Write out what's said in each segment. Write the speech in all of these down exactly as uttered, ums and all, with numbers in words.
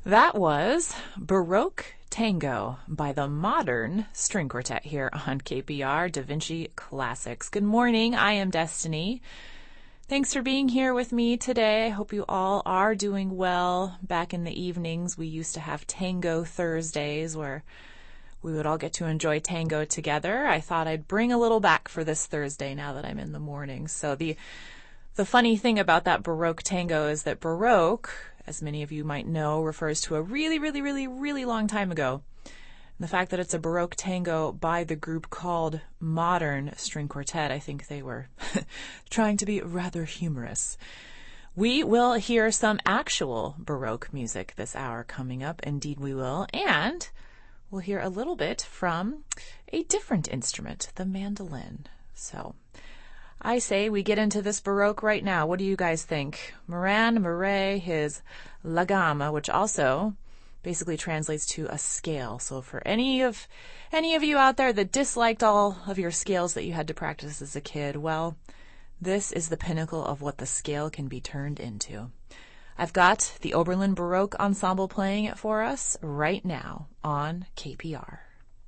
That was Baroque Tango by the Modern String Quartet here on K P R, Da Vinci Classics. Good morning, I am Destiny. Thanks for being here with me today. I hope you all are doing well. Back in the evenings, we used to have Tango Thursdays where we would all get to enjoy tango together. I thought I'd bring a little back for this Thursday now that I'm in the morning. So the the funny thing about that Baroque Tango is that Baroque, as many of you might know, refers to a really, really, really, really long time ago. And the fact that it's a Baroque tango by the group called Modern String Quartet, I think they were trying to be rather humorous. We will hear some actual Baroque music this hour coming up. Indeed we will. And we'll hear a little bit from a different instrument, the mandolin. So I say we get into this Baroque right now. What do you guys think? Moran Murray, his La Gamma, which also basically translates to a scale. So for any of any of you out there that disliked all of your scales that you had to practice as a kid, well, this is the pinnacle of what the scale can be turned into. I've got the Oberlin Baroque Ensemble playing it for us right now on K P R.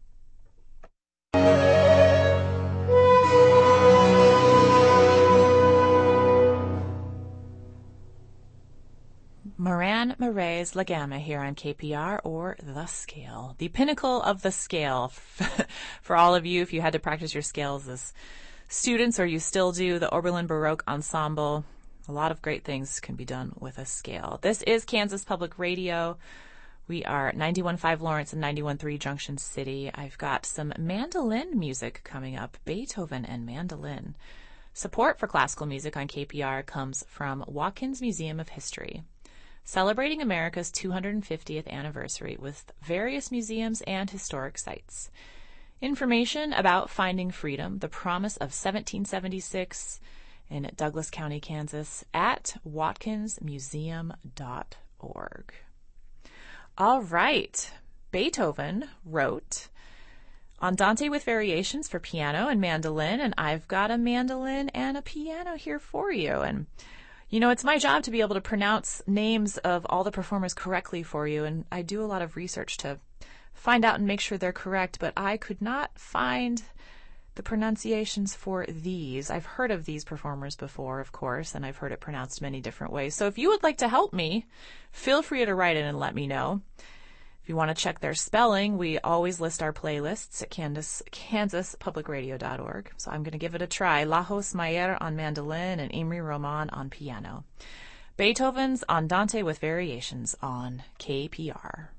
Moran Murray's La Gamma here on K P R, or The Scale, the pinnacle of the scale. For all of you, if you had to practice your scales as students, or you still do, the Oberlin Baroque Ensemble, a lot of great things can be done with a scale. This is Kansas Public Radio. We are ninety-one point five Lawrence and ninety-one point three Junction City. I've got some mandolin music coming up, Beethoven and mandolin. Support for classical music on K P R comes from Watkins Museum of History, celebrating America's two hundred fiftieth anniversary with various museums and historic sites. Information about Finding Freedom, the Promise of seventeen seventy-six in Douglas County, Kansas, at watkins museum dot org. All right. Beethoven wrote Andante with Variations for piano and mandolin, and I've got a mandolin and a piano here for you. And you know, it's my job to be able to pronounce names of all the performers correctly for you, and I do a lot of research to find out and make sure they're correct, but I could not find the pronunciations for these. I've heard of these performers before, of course, and I've heard it pronounced many different ways. So if you would like to help me, feel free to write in and let me know. If you want to check their spelling, we always list our playlists at Kansas, kansas public radio dot org. So I'm going to give it a try. Lajos Mayer on mandolin and Imre Roman on piano. Beethoven's Andante with Variations on K P R.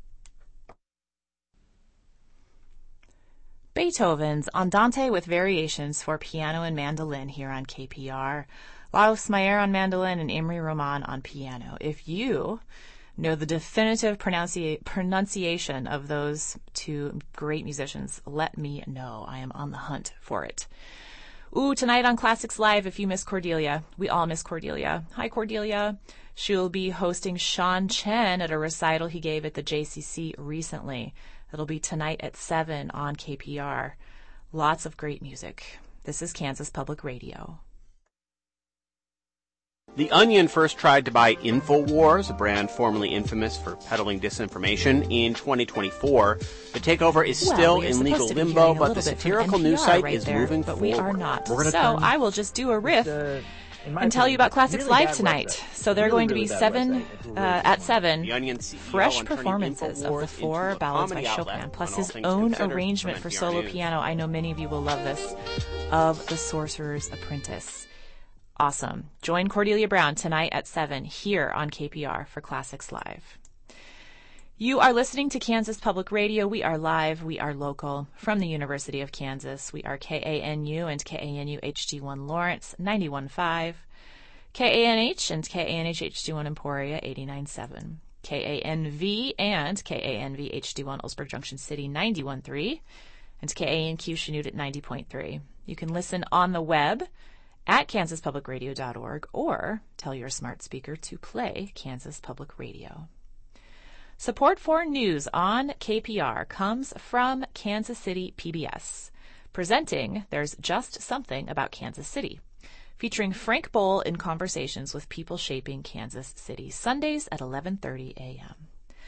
Beethoven's Andante with Variations for piano and mandolin here on K P R. Lajos Mayer on mandolin and Imre Roman on piano. If you know the definitive pronunci- pronunciation of those two great musicians, let me know. I am on the hunt for it. Ooh, tonight on Classics Live, if you miss Cordelia, we all miss Cordelia. Hi, Cordelia. She'll be hosting Sean Chen at a recital he gave at the J C C recently. It'll be tonight at seven on K P R. Lots of great music. This is Kansas Public Radio. The Onion first tried to buy InfoWars, a brand formerly infamous for peddling disinformation, in twenty twenty-four. The takeover is well, still we in legal limbo, but the satirical news site right is there, moving but forward. But we are not. So I will just do a riff uh, and tell opinion, you about Classics really Live tonight. Website. So they're really, going to really be seven really uh, at seven The Onion C E O fresh on turning performances of the InfoWars four into a ballads by comedy Chopin, outlet plus on his All Things own Considered arrangement from for N P R solo News. piano. I know many of you will love this, of The Sorcerer's Apprentice. Awesome. Join Cordelia Brown tonight at seven here on K P R for Classics Live. You are listening to Kansas Public Radio. We are live. We are local from the University of Kansas. We are K A N U and K A N U H D one Lawrence, ninety-one point five. K A N H and K A N H H D one Emporia, eighty-nine point seven. K A N V and K A N V H D one Ellsberg Junction City, ninety-one point three. And K A N Q Chanute at ninety point three. You can listen on the web at kansas public radio dot org or tell your smart speaker to play Kansas Public Radio. Support for news on K P R comes from Kansas City P B S, presenting There's Just Something About Kansas City, featuring Frank Bowl in conversations with people shaping Kansas City, Sundays at eleven thirty a.m.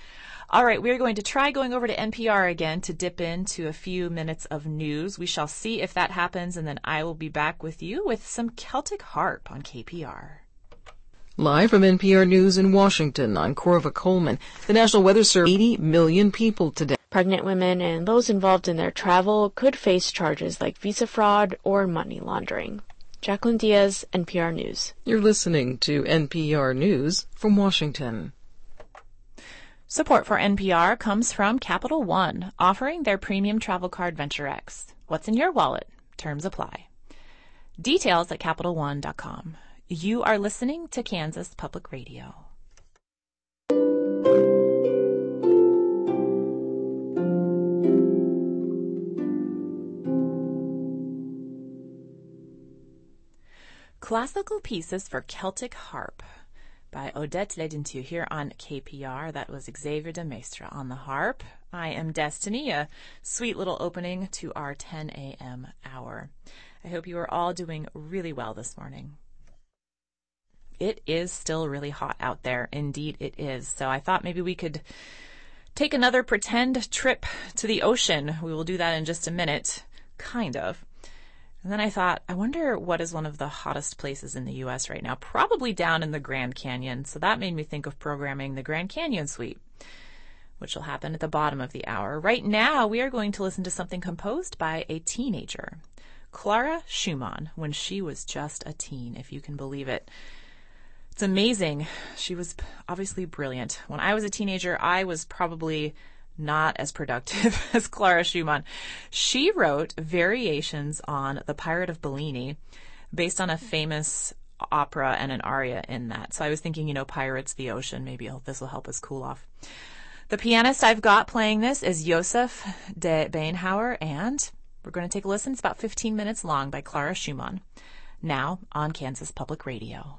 All right, we are going to try going over to N P R again to dip into a few minutes of news. We shall see if that happens, and then I will be back with you with some Celtic Harp on K P R. Live from N P R News in Washington, I'm Corva Coleman. The National Weather Service eighty million people today. Pregnant women and those involved in their travel could face charges like visa fraud or money laundering. Jacqueline Diaz, N P R News. You're listening to N P R News from Washington. Support for N P R comes from Capital One, offering their premium travel card Venture X. What's in your wallet? Terms apply. Details at Capital One dot com. You are listening to Kansas Public Radio. Classical Pieces for Celtic Harp by Odette Ledintu here on K P R. That was Xavier de Maistre on the harp. I am Destiny, a sweet little opening to our ten a.m. hour. I hope you are all doing really well this morning. It is still really hot out there. Indeed it is. So I thought maybe we could take another pretend trip to the ocean. We will do that in just a minute. Kind of. And then I thought, I wonder what is one of the hottest places in the U S right now. Probably down in the Grand Canyon. So that made me think of programming the Grand Canyon Suite, which will happen at the bottom of the hour. Right now, we are going to listen to something composed by a teenager, Clara Schumann, when she was just a teen, if you can believe it. It's amazing. She was obviously brilliant. When I was a teenager, I was probably not as productive as Clara Schumann. She wrote variations on The Pirate of Bellini based on a famous opera and an aria in that. So I was thinking, you know, pirates, the ocean, maybe this will help us cool off. The pianist I've got playing this is Josef de Beinhauer, and we're going to take a listen. It's about fifteen minutes long by Clara Schumann, now on Kansas Public Radio.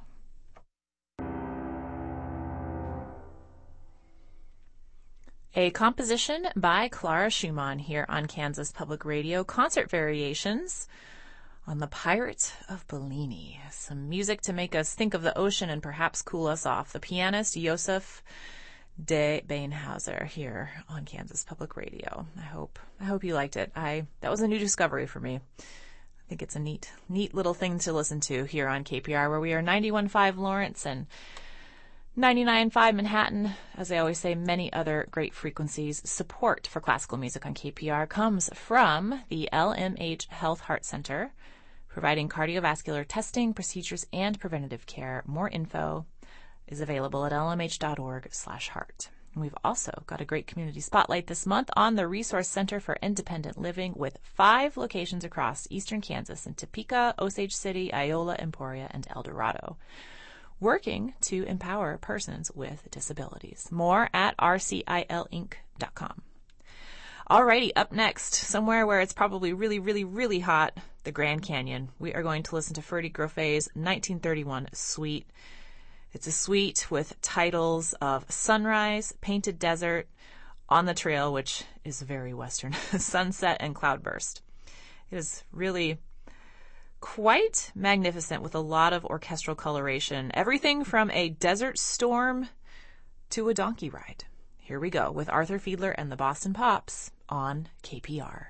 A composition by Clara Schumann here on Kansas Public Radio. Concert variations on The Pirate of Bellini. Some music to make us think of the ocean and perhaps cool us off. The pianist, Josef de Beinhauer, here on Kansas Public Radio. I hope I hope you liked it. I that was a new discovery for me. I think it's a neat, neat little thing to listen to here on K P R, where we are ninety-one point five Lawrence and ninety-nine point five Manhattan. As I always say, many other great frequencies. Support for classical music on K P R comes from the L M H Health Heart Center, providing cardiovascular testing, procedures, and preventative care. More info is available at L M H dot org slash heart. And we've also got a great community spotlight this month on the Resource Center for Independent Living, with five locations across eastern Kansas in Topeka, Osage City, Iola, Emporia, and El Dorado, working to empower persons with disabilities. More at R C I L inc dot com. Alrighty, up next, somewhere where it's probably really, really, really hot, the Grand Canyon. We are going to listen to Ferdy Groffet's nineteen thirty-one Suite. It's a suite with titles of Sunrise, Painted Desert, On the Trail, which is very Western, Sunset, and Cloudburst. It is really quite magnificent with a lot of orchestral coloration. Everything from a desert storm to a donkey ride. Here we go with Arthur Fiedler and the Boston Pops on K P R.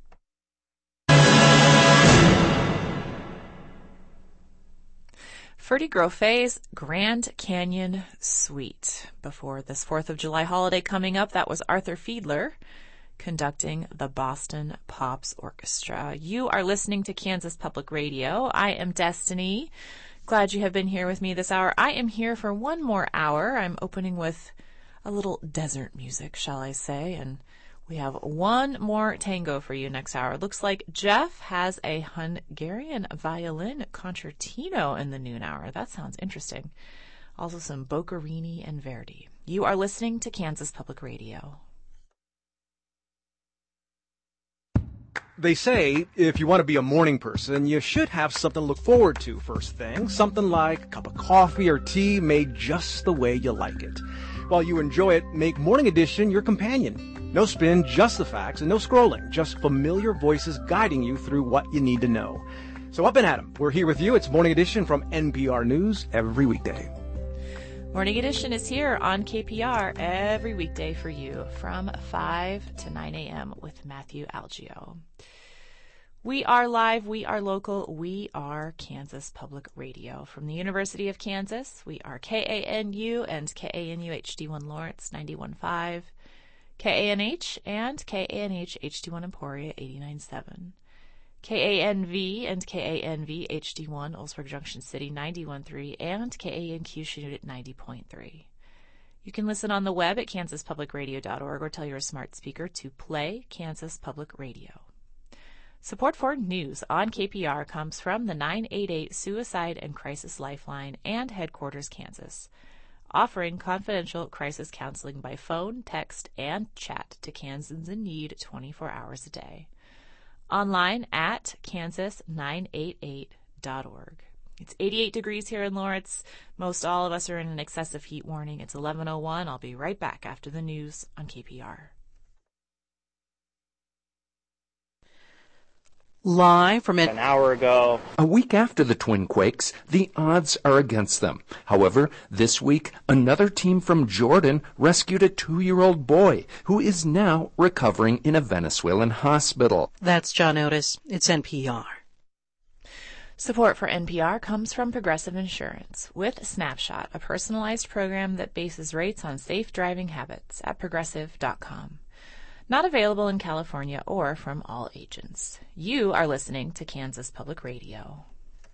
Ferdy Groffet's Grand Canyon Suite. Before this fourth of July holiday coming up, that was Arthur Fiedler conducting the Boston Pops Orchestra. You are listening to Kansas Public Radio. I am Destiny. Glad you have been here with me this hour. I am here for one more hour. I'm opening with a little desert music, shall I say, and we have one more tango for you next hour. It looks like Jeff has a Hungarian violin concertino in the noon hour. That sounds interesting. Also some Boccherini and Verdi. You are listening to Kansas Public Radio. They say if you want to be a morning person, you should have something to look forward to first thing. Something like a cup of coffee or tea made just the way you like it. While you enjoy it, make Morning Edition your companion. No spin, just the facts, and no scrolling. Just familiar voices guiding you through what you need to know. So up and at 'em. We're here with you. It's Morning Edition from N P R News every weekday. Morning Edition is here on K P R every weekday for you from five to nine a.m. with Matthew Algio. We are live, we are local, we are Kansas Public Radio. From the University of Kansas, we are K A N U and K A N U H D one Lawrence ninety-one point five, K A N H and K A N H H D one Emporia eighty-nine point seven. K A N V and K A N V H D one Oldsburg Junction City ninety-one point three and K A N Q Chanute ninety point three. You can listen on the web at kansas public radio dot org or tell your smart speaker to play Kansas Public Radio. Support for news on K P R comes from the nine eight eight Suicide and Crisis Lifeline and Headquarters Kansas, offering confidential crisis counseling by phone, text, and chat to Kansans in need twenty-four hours a day. Online at kansas nine eight eight dot org. It's eighty-eight degrees here in Lawrence. Most all of us are in an excessive heat warning. It's eleven oh one. I'll be right back after the news on K P R. Live from an hour ago. A week after the twin quakes, the odds are against them. However, this week, another team from Jordan rescued a two-year-old boy who is now recovering in a Venezuelan hospital. That's John Otis. It's N P R. Support for N P R comes from Progressive Insurance with Snapshot, a personalized program that bases rates on safe driving habits at progressive dot com. Not available in California or from all agents. You are listening to Kansas Public Radio.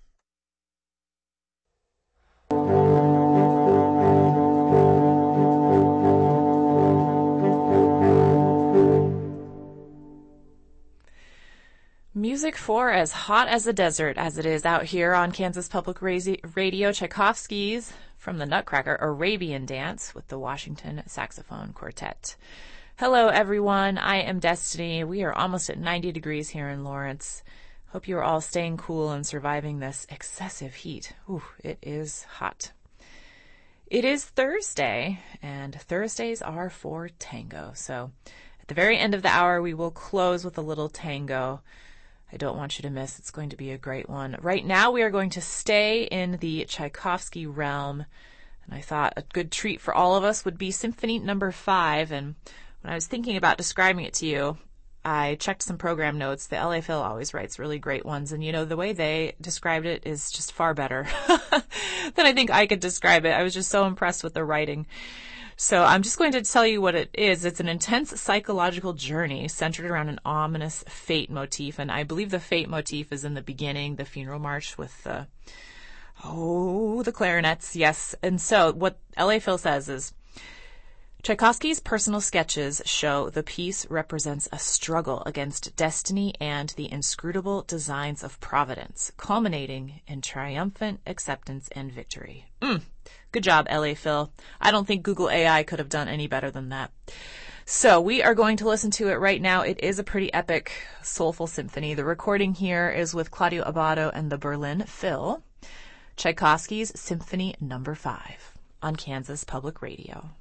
Music for as hot as the desert as it is out here on Kansas Public Radio. Tchaikovsky's From the Nutcracker Arabian Dance with the Washington Saxophone Quartet. Hello, everyone. I am Destiny. We are almost at ninety degrees here in Lawrence. Hope you are all staying cool and surviving this excessive heat. Ooh, it is hot. It is Thursday, and Thursdays are for tango. So at the very end of the hour, we will close with a little tango. I don't want you to miss. It's going to be a great one. Right now, we are going to stay in the Tchaikovsky realm, and I thought a good treat for all of us would be Symphony Number Five. And when I was thinking about describing it to you, I checked some program notes. The L A Phil always writes really great ones, and you know, the way they described it is just far better than I think I could describe it. I was just so impressed with the writing. So I'm just going to tell you what it is. It's an intense psychological journey centered around an ominous fate motif, and I believe the fate motif is in the beginning, the funeral march with the, oh, the clarinets, yes. And so what L A Phil says is, Tchaikovsky's personal sketches show the piece represents a struggle against destiny and the inscrutable designs of providence, culminating in triumphant acceptance and victory. Mm. Good job, L A Phil. I don't think Google A I could have done any better than that. So we are going to listen to it right now. It is a pretty epic, soulful symphony. The recording here is with Claudio Abbado and the Berlin Phil. Tchaikovsky's Symphony Number Five on Kansas Public Radio.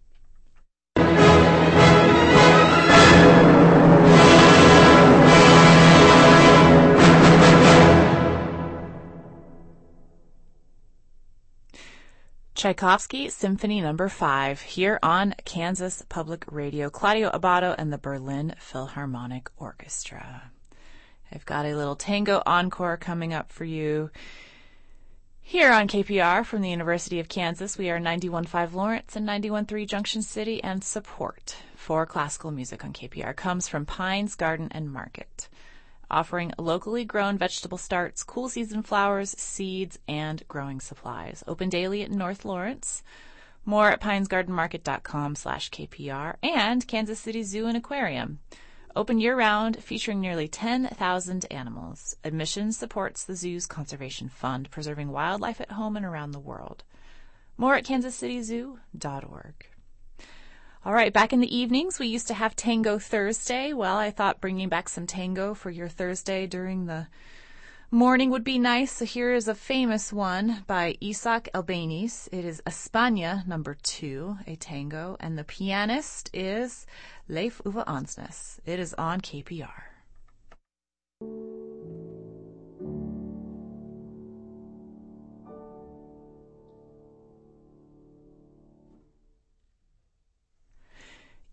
Tchaikovsky Symphony Number Five here on Kansas Public Radio. Claudio Abbado and the Berlin Philharmonic Orchestra. I've got a little tango encore coming up for you here on K P R from the University of Kansas. We are ninety-one point five Lawrence and ninety-one point three Junction City, and support for classical music on K P R comes from Pines Garden and Market, offering locally grown vegetable starts, cool season flowers, seeds, and growing supplies. Open daily at North Lawrence. More at pinesgardenmarket.com slash KPR, and Kansas City Zoo and Aquarium. Open year-round, featuring nearly ten thousand animals. Admission supports the zoo's conservation fund, preserving wildlife at home and around the world. More at kansas city zoo dot org. All right, back in the evenings, we used to have Tango Thursday. Well, I thought bringing back some tango for your Thursday during the morning would be nice. So here is a famous one by Isaac Albéniz. It is España number two, a tango, and the pianist is Leif Uwe Ansnes. It is on K P R.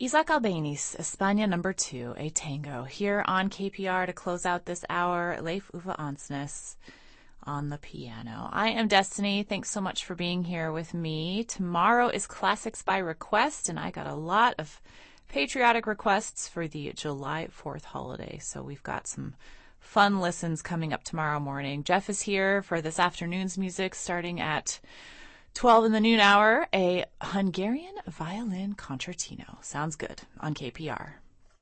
Isaac Albéniz, España number two, a tango, here on K P R to close out this hour. Leif Uwe Ansnes on the piano. I am Destiny. Thanks so much for being here with me. Tomorrow is Classics by Request, and I got a lot of patriotic requests for the July fourth holiday, so we've got some fun listens coming up tomorrow morning. Jeff is here for this afternoon's music starting at twelve in the noon hour, a Hungarian violin concertino. Sounds good on K P R.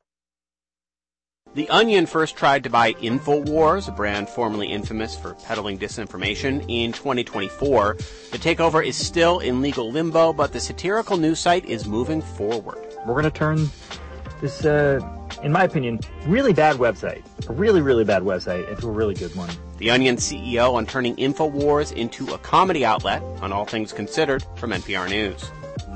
The Onion first tried to buy InfoWars, a brand formerly infamous for peddling disinformation, in twenty twenty-four. The takeover is still in legal limbo, but the satirical news site is moving forward. We're going to turn this, uh, in my opinion, really bad website, a really, really bad website, into a really good one. The Onion C E O on turning InfoWars into a comedy outlet on All Things Considered from N P R News.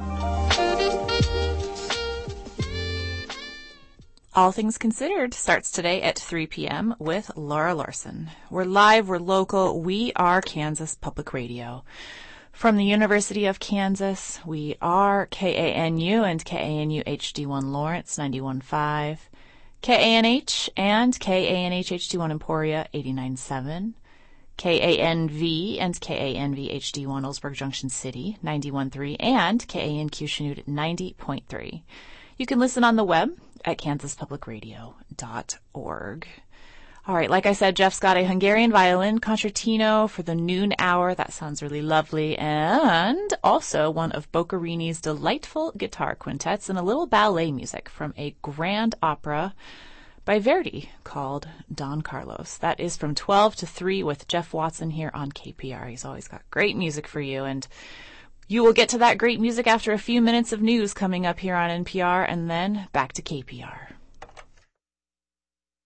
All Things Considered starts today at three p.m. with Laura Larson. We're live, we're local, we are Kansas Public Radio. From the University of Kansas, we are K A N U and K A N U H D one Lawrence ninety-one point five, K A N H and K A N H H D one Emporia eighty-nine point seven, K A N V and K A N V H D one Ellsberg Junction City ninety-one point three, and K A N Q Chanute ninety point three. You can listen on the web at kansas public radio dot org. All right, like I said, Jeff's got a Hungarian violin concertino for the noon hour. That sounds really lovely. And also one of Boccherini's delightful guitar quintets and a little ballet music from a grand opera by Verdi called Don Carlos. That is from twelve to three with Jeff Watson here on K P R. He's always got great music for you, and you will get to that great music after a few minutes of news coming up here on N P R, and then back to K P R.